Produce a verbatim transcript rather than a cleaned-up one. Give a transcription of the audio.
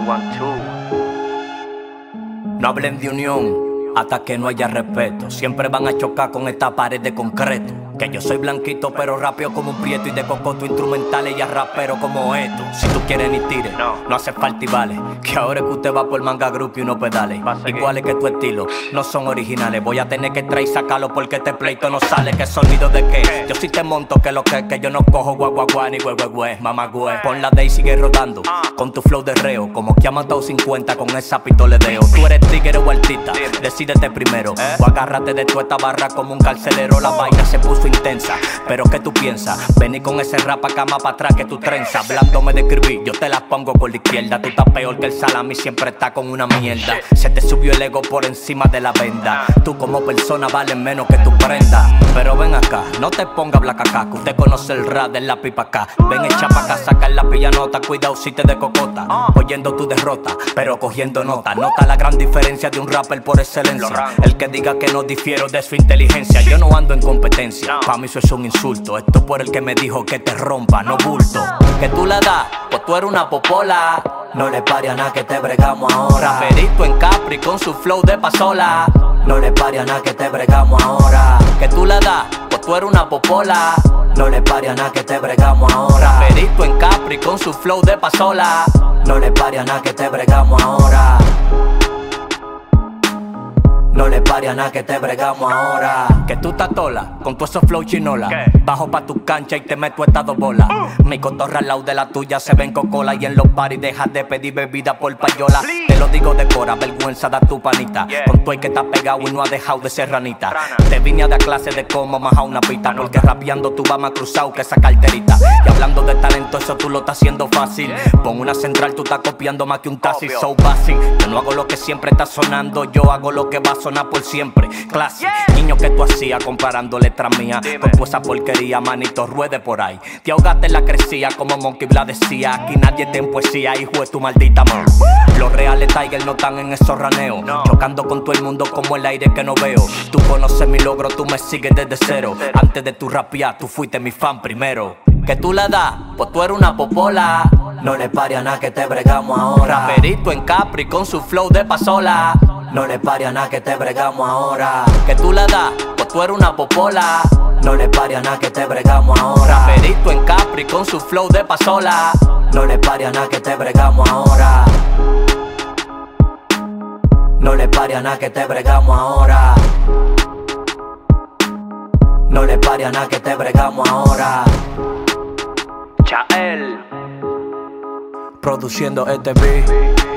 one, two. No hablen de unión hasta que no haya respeto. Siempre van a chocar con esta pared de concreto. Que yo soy blanquito pero rapeo como un prieto, y de cocoto instrumentales y a rapero como esto. Si tú quieres ni tires, no, no hace falta y vale. Que ahora es que usted va por manga group y unos pedales iguales que tu estilo, no son originales. Voy a tener que traer y sacarlo porque este pleito no sale. ¿Qué sonido de qué? Yo sí te monto que lo que que yo no cojo guaguaguá ni güey mamá güey. Pon la D y sigue rodando con tu flow de reo, como que ha matado cincuenta con esa pistoledeo. Tú eres tigre o artista, decídete primero, o agárrate de tu esta barra como un carcelero. La vaina se puso intensa, pero ¿qué tú piensas? Vení con ese rap acá más para atrás que tu trenza. Hablándome de escribir, yo te las pongo por la izquierda. Tú estás peor que el salami, siempre está con una mierda. Se te subió el ego por encima de la venda. Tú como persona vales menos que tu prenda. Pero ven acá, no te pongas blacaca, que usted conoce el rap de la pipa acá. Ven echa pa' acá, sacar la pillanota, cuidado si te de cocota. Oyendo tu derrota, pero cogiendo nota. Nota la gran diferencia de un rapper por excelencia. El que diga que no difiero de su inteligencia. Yo no ando en competencia, pa' mí eso es un insulto. Esto por el que me dijo que te rompa, no bulto. Que tú le das, pues tú eres una popola. No le pare a nada que te bregamos ahora. Raperito en Capri con su flow de pasola. No le pare a nada que te bregamos ahora. Que tú le das, pues tú eres una popola. No le pare a nada que te bregamos ahora. Raperito en Capri con su flow de pasola. No le pare a nada que te bregamos ahora. No le pare a nada que te bregamos ahora. Que tú estás tola, con tu esos flow chinola. ¿Qué? Bajo pa' tu cancha y te meto estas dos bolas. uh. Mi cotorra al lado de la tuya se ven cocola. Y en los paris dejas de pedir bebida por payola. Please. Te lo digo de cora, vergüenza da tu panita. yeah. Con tu el que está pegado y no ha dejado de ser ranita. Rana. Te vine a dar clase de cómo majar una pita. Anota. Porque rapeando tú vas más cruzado que esa carterita. Y hablando de talento, eso tú lo estás haciendo fácil. yeah. Pon una central, tú estás copiando más que un taxi. Obvio. So basic, yo no hago lo que siempre está sonando. Yo hago lo que va a sonar por siempre. Clase, yeah. Niño que tú hacías comparando letras mías. Con tu esa porquería, manito, ruede por ahí. Te ahogaste en la crecía como Monkey Blah decía. Aquí nadie te en poesía, hijo de tu maldita mano. Los reales Tiger no están en esos raneos. no. Chocando con todo el mundo como el aire que no veo. Tú conoces mi logro, tú me sigues desde cero. Antes de tu rapear, tú fuiste mi fan primero. Que tú le das, pues tú eres una popola. No le pare a nada que te bregamos ahora. Raperito en Capri con su flow de pasola. No le pare a nada que te bregamos ahora. Que tú le das, pues tú eres una popola. No le pare a nada que te bregamos ahora. Raperito en Capri con su flow de pasola. No le pare a nada que te bregamos ahora. No le pare a nada que te bregamos ahora. No le pare a nada que te bregamos ahora. Chael produciendo este beat.